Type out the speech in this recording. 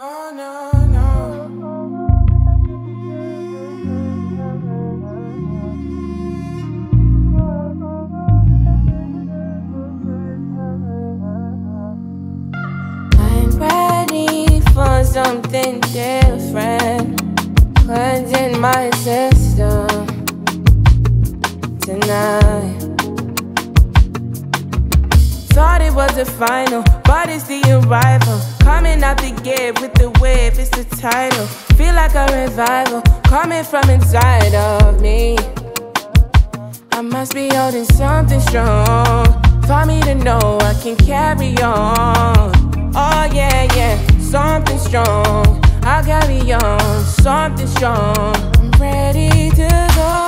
Oh no, no. I'm ready for something different. Cleansing my system tonight. Thought it was the final, but it's the arrival. Coming out the gate with the wave, it's the title. Feel like a revival, coming from inside of me. I must be holding something strong for me to know I can carry on. Oh yeah, yeah, something strong, I'll carry on. Something strong, I'm ready to go.